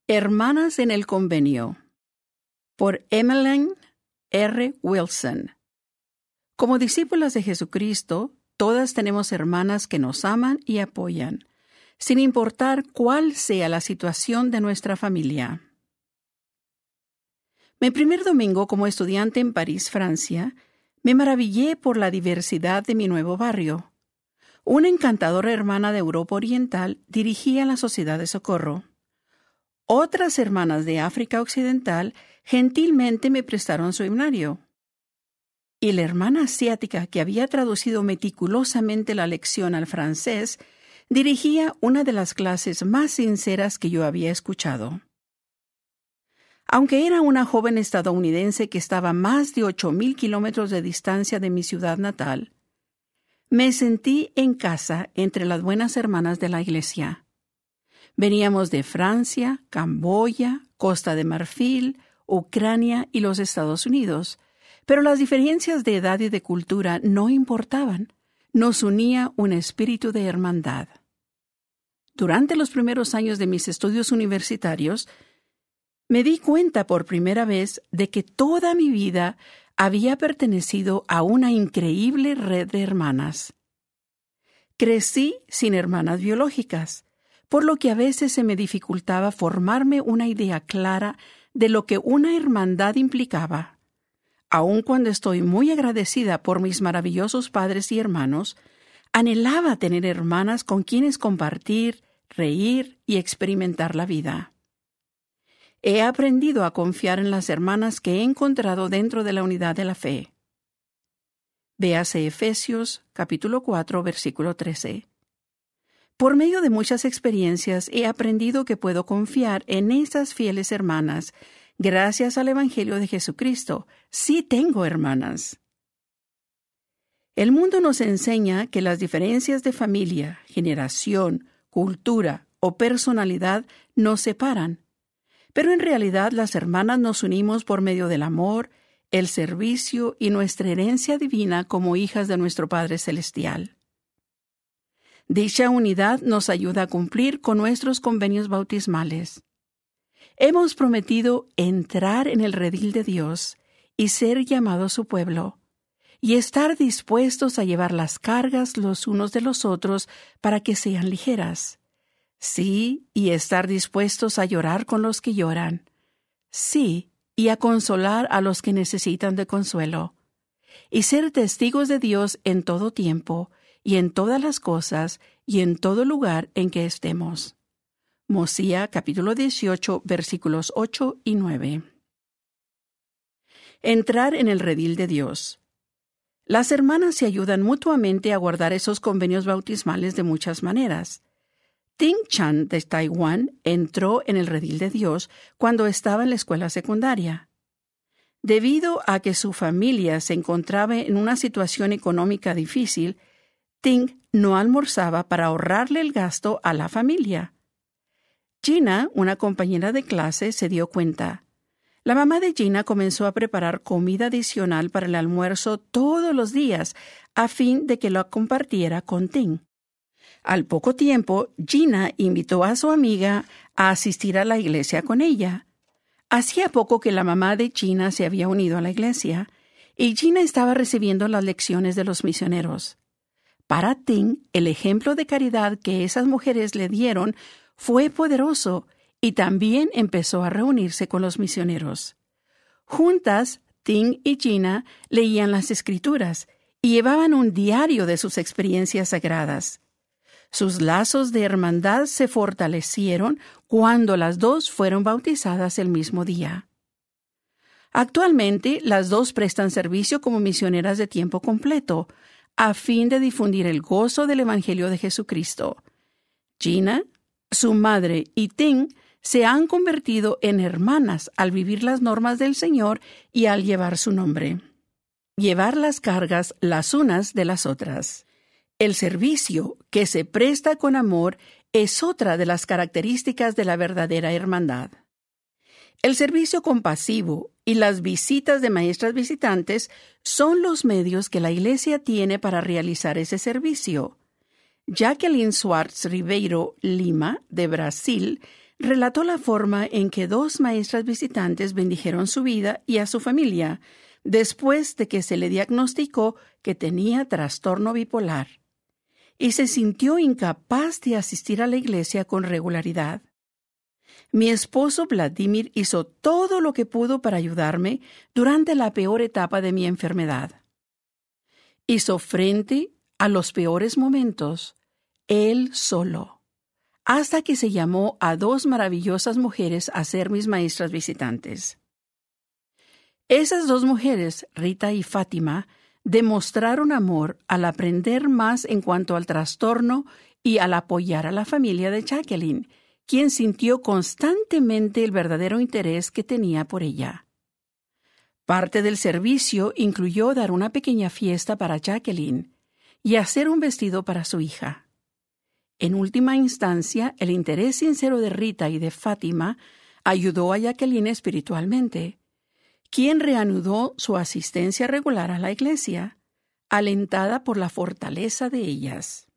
Hermanas en el Convenio, por Emmeline R. Wilson. Como discípulas de Jesucristo, todas tenemos hermanas que nos aman y apoyan, sin importar cuál sea la situación de nuestra familia. Mi primer domingo como estudiante en París, Francia, me maravillé por la diversidad de mi nuevo barrio. Una encantadora hermana de Europa Oriental dirigía la Sociedad de Socorro. Otras hermanas de África Occidental gentilmente me prestaron su himnario. Y la hermana asiática, que había traducido meticulosamente la lección al francés, dirigía una de las clases más sinceras que yo había escuchado. Aunque era una joven estadounidense que estaba a más de 8,000 kilómetros de distancia de mi ciudad natal, me sentí en casa entre las buenas hermanas de la iglesia. Veníamos de Francia, Camboya, Costa de Marfil, Ucrania y los Estados Unidos, pero las diferencias de edad y de cultura no importaban. Nos unía un espíritu de hermandad. Durante los primeros años de mis estudios universitarios, me di cuenta por primera vez de que toda mi vida había pertenecido a una increíble red de hermanas. Crecí sin hermanas biológicas, por lo que a veces se me dificultaba formarme una idea clara de lo que una hermandad implicaba. Aun cuando estoy muy agradecida por mis maravillosos padres y hermanos, anhelaba tener hermanas con quienes compartir, reír y experimentar la vida. He aprendido a confiar en las hermanas que he encontrado dentro de la unidad de la fe. Véase Efesios, capítulo 4, versículo 13. Por medio de muchas experiencias he aprendido que puedo confiar en esas fieles hermanas. Gracias al Evangelio de Jesucristo, sí tengo hermanas. El mundo nos enseña que las diferencias de familia, generación, cultura o personalidad nos separan. Pero en realidad las hermanas nos unimos por medio del amor, el servicio y nuestra herencia divina como hijas de nuestro Padre Celestial. Dicha unidad nos ayuda a cumplir con nuestros convenios bautismales. Hemos prometido entrar en el redil de Dios y ser llamados su pueblo, y estar dispuestos a llevar las cargas los unos de los otros para que sean ligeras. Sí, y estar dispuestos a llorar con los que lloran. Sí, y a consolar a los que necesitan de consuelo. Y ser testigos de Dios en todo tiempo, y en todas las cosas, y en todo lugar en que estemos. Mosía, capítulo 18, versículos 8 y 9. Entrar en el redil de Dios. Las hermanas se ayudan mutuamente a guardar esos convenios bautismales de muchas maneras. Ting Chan de Taiwán entró en el redil de Dios cuando estaba en la escuela secundaria. Debido a que su familia se encontraba en una situación económica difícil, Ting no almorzaba para ahorrarle el gasto a la familia. Gina, una compañera de clase, se dio cuenta. La mamá de Gina comenzó a preparar comida adicional para el almuerzo todos los días a fin de que lo compartiera con Ting. Al poco tiempo, Gina invitó a su amiga a asistir a la iglesia con ella. Hacía poco que la mamá de Gina se había unido a la iglesia, y Gina estaba recibiendo las lecciones de los misioneros. Para Ting, el ejemplo de caridad que esas mujeres le dieron fue poderoso, y también empezó a reunirse con los misioneros. Juntas, Ting y Gina leían las Escrituras y llevaban un diario de sus experiencias sagradas. Sus lazos de hermandad se fortalecieron cuando las dos fueron bautizadas el mismo día. Actualmente, las dos prestan servicio como misioneras de tiempo completo, a fin de difundir el gozo del Evangelio de Jesucristo. Gina, su madre y Ting se han convertido en hermanas al vivir las normas del Señor y al llevar su nombre. Llevar las cargas las unas de las otras. El servicio que se presta con amor es otra de las características de la verdadera hermandad. El servicio compasivo y las visitas de maestras visitantes son los medios que la Iglesia tiene para realizar ese servicio. Jacqueline Schwartz Ribeiro Lima, de Brasil, relató la forma en que 2 maestras visitantes bendijeron su vida y a su familia después de que se le diagnosticó que tenía trastorno bipolar y se sintió incapaz de asistir a la iglesia con regularidad. Mi esposo Vladimir hizo todo lo que pudo para ayudarme durante la peor etapa de mi enfermedad. Hizo frente a los peores momentos, él solo, hasta que se llamó a 2 maravillosas mujeres a ser mis maestras visitantes. Esas 2 mujeres, Rita y Fátima, demostraron amor al aprender más en cuanto al trastorno y al apoyar a la familia de Jacqueline, quien sintió constantemente el verdadero interés que tenía por ella. Parte del servicio incluyó dar una pequeña fiesta para Jacqueline y hacer un vestido para su hija. En última instancia, el interés sincero de Rita y de Fátima ayudó a Jacqueline espiritualmente, quien reanudó su asistencia regular a la iglesia, alentada por la fortaleza de ellas.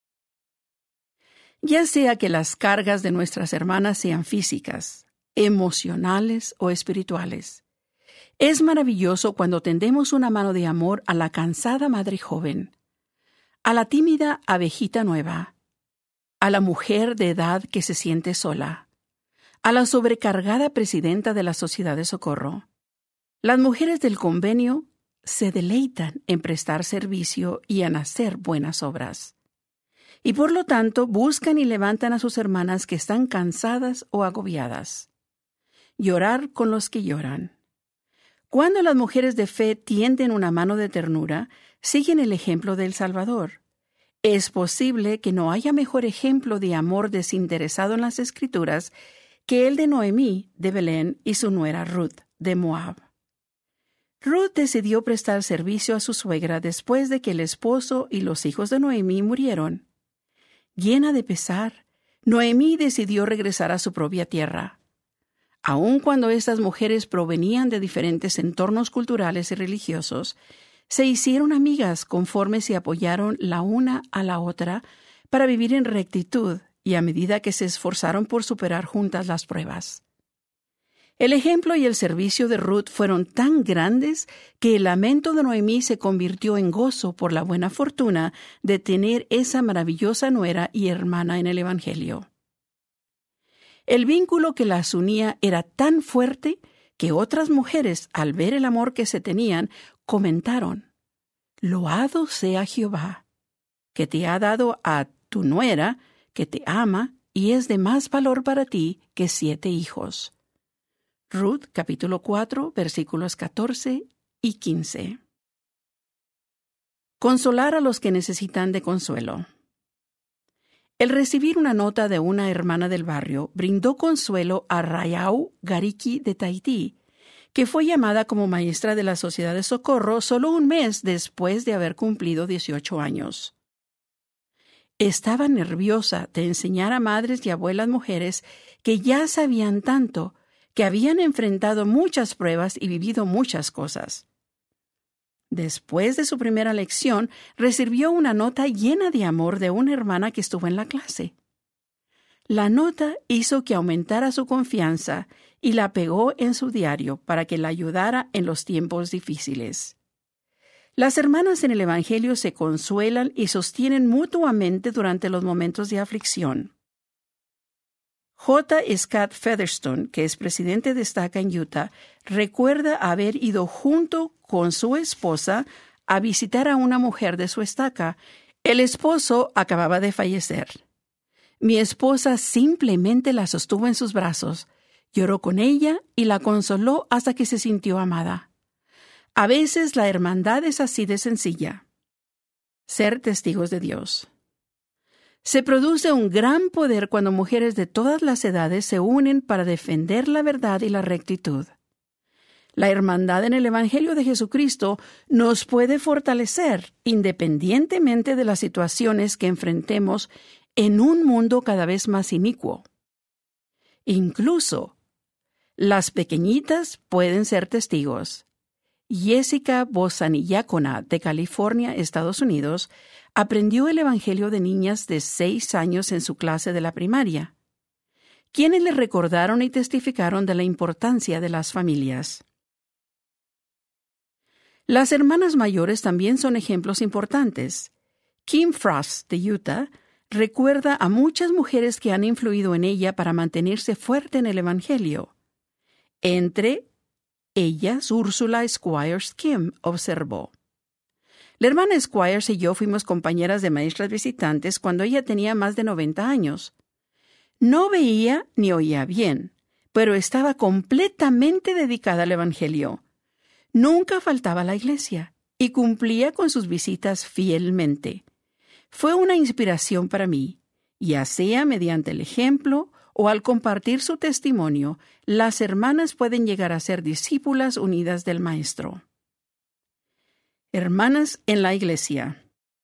Ya sea que las cargas de nuestras hermanas sean físicas, emocionales o espirituales, es maravilloso cuando tendemos una mano de amor a la cansada madre joven, a la tímida abejita nueva, a la mujer de edad que se siente sola, a la sobrecargada presidenta de la Sociedad de Socorro. Las mujeres del convenio se deleitan en prestar servicio y en hacer buenas obras. Y por lo tanto buscan y levantan a sus hermanas que están cansadas o agobiadas. Llorar con los que lloran. Cuando las mujeres de fe tienden una mano de ternura, siguen el ejemplo del Salvador. Es posible que no haya mejor ejemplo de amor desinteresado en las Escrituras que el de Noemí de Belén y su nuera Ruth de Moab. Ruth decidió prestar servicio a su suegra después de que el esposo y los hijos de Noemí murieron. Llena de pesar, Noemí decidió regresar a su propia tierra. Aun cuando estas mujeres provenían de diferentes entornos culturales y religiosos, se hicieron amigas conforme se apoyaron la una a la otra para vivir en rectitud y a medida que se esforzaron por superar juntas las pruebas. El ejemplo y el servicio de Ruth fueron tan grandes que el lamento de Noemí se convirtió en gozo por la buena fortuna de tener esa maravillosa nuera y hermana en el Evangelio. El vínculo que las unía era tan fuerte que otras mujeres, al ver el amor que se tenían, comentaron: «Loado sea Jehová, que te ha dado a tu nuera, que te ama y es de más valor para ti que 7 hijos». Ruth, capítulo 4, versículos 14 y 15. Consolar a los que necesitan de consuelo. El recibir una nota de una hermana del barrio brindó consuelo a Rayau Gariki de Tahití, que fue llamada como maestra de la Sociedad de Socorro solo un mes después de haber cumplido 18 años. Estaba nerviosa de enseñar a madres y abuelas mujeres que ya sabían tanto, que habían enfrentado muchas pruebas y vivido muchas cosas. Después de su primera lección, recibió una nota llena de amor de una hermana que estuvo en la clase. La nota hizo que aumentara su confianza y la pegó en su diario para que la ayudara en los tiempos difíciles. Las hermanas en el Evangelio se consuelan y sostienen mutuamente durante los momentos de aflicción. J. Scott Featherstone, que es presidente de Estaca en Utah, recuerda haber ido junto con su esposa a visitar a una mujer de su estaca. El esposo acababa de fallecer. Mi esposa simplemente la sostuvo en sus brazos, lloró con ella y la consoló hasta que se sintió amada. A veces la hermandad es así de sencilla. Ser testigos de Dios. Se produce un gran poder cuando mujeres de todas las edades se unen para defender la verdad y la rectitud. La hermandad en el Evangelio de Jesucristo nos puede fortalecer independientemente de las situaciones que enfrentemos en un mundo cada vez más inicuo. Incluso, las pequeñitas pueden ser testigos. Jessica Bosanillacona, de California, Estados Unidos, aprendió el Evangelio de niñas de 6 años en su clase de la primaria. quienes le recordaron y testificaron de la importancia de las familias. Las hermanas mayores también son ejemplos importantes. Kim Frost, de Utah, recuerda a muchas mujeres que han influido en ella para mantenerse fuerte en el Evangelio. Entre ellas, Úrsula Squires Kim observó: la hermana Squires y yo fuimos compañeras de maestras visitantes cuando ella tenía más de 90 años. No veía ni oía bien, pero estaba completamente dedicada al Evangelio. Nunca faltaba a la iglesia y cumplía con sus visitas fielmente. Fue una inspiración para mí, ya sea mediante el ejemplo o al compartir su testimonio. Las hermanas pueden llegar a ser discípulas unidas del Maestro. Hermanas en la iglesia.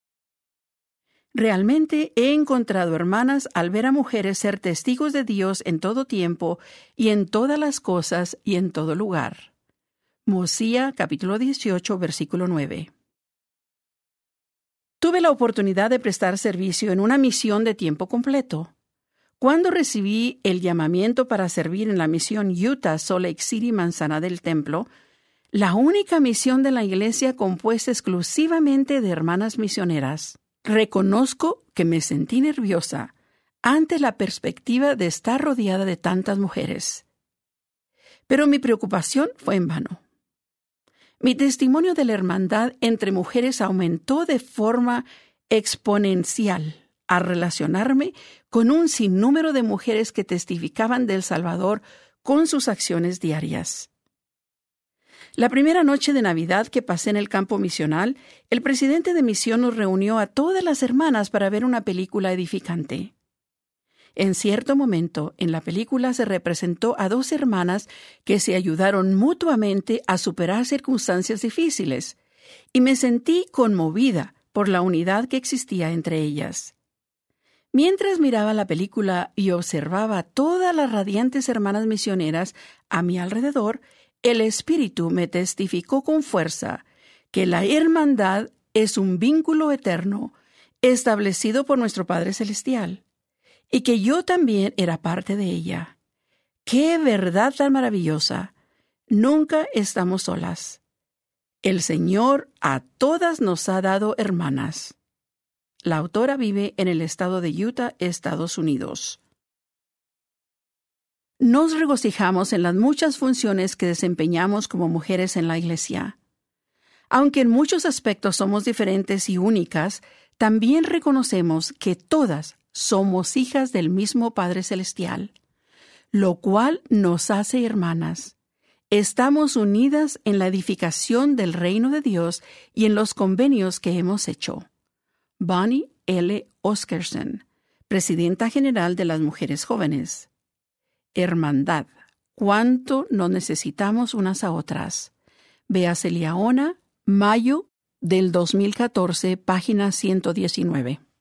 Realmente he encontrado hermanas al ver a mujeres ser testigos de Dios en todo tiempo y en todas las cosas y en todo lugar. Mosía, capítulo 18, versículo 9. Tuve la oportunidad de prestar servicio en una misión de tiempo completo. Cuando recibí el llamamiento para servir en la misión Utah Salt Lake City Manzana del Templo, la única misión de la iglesia compuesta exclusivamente de hermanas misioneras, reconozco que me sentí nerviosa ante la perspectiva de estar rodeada de tantas mujeres. Pero mi preocupación fue en vano. Mi testimonio de la hermandad entre mujeres aumentó de forma exponencial al relacionarme con un sinnúmero de mujeres que testificaban del Salvador con sus acciones diarias. La primera noche de Navidad que pasé en el campo misional, el presidente de misión nos reunió a todas las hermanas para ver una película edificante. En cierto momento, en la película se representó a dos hermanas que se ayudaron mutuamente a superar circunstancias difíciles, y me sentí conmovida por la unidad que existía entre ellas. Mientras miraba la película y observaba a todas las radiantes hermanas misioneras a mi alrededor, el Espíritu me testificó con fuerza que la hermandad es un vínculo eterno establecido por nuestro Padre Celestial, y que yo también era parte de ella. ¡Qué verdad tan maravillosa! Nunca estamos solas. El Señor a todas nos ha dado hermanas. La autora vive en el estado de Utah, Estados Unidos. Nos regocijamos en las muchas funciones que desempeñamos como mujeres en la iglesia. Aunque en muchos aspectos somos diferentes y únicas, también reconocemos que todas somos hijas del mismo Padre Celestial, lo cual nos hace hermanas. Estamos unidas en la edificación del reino de Dios y en los convenios que hemos hecho. Bonnie L. Oskerson, Presidenta General de las Mujeres Jóvenes. Hermandad. ¿Cuánto nos necesitamos unas a otras? Véase Liaona, mayo del 2014, página 119.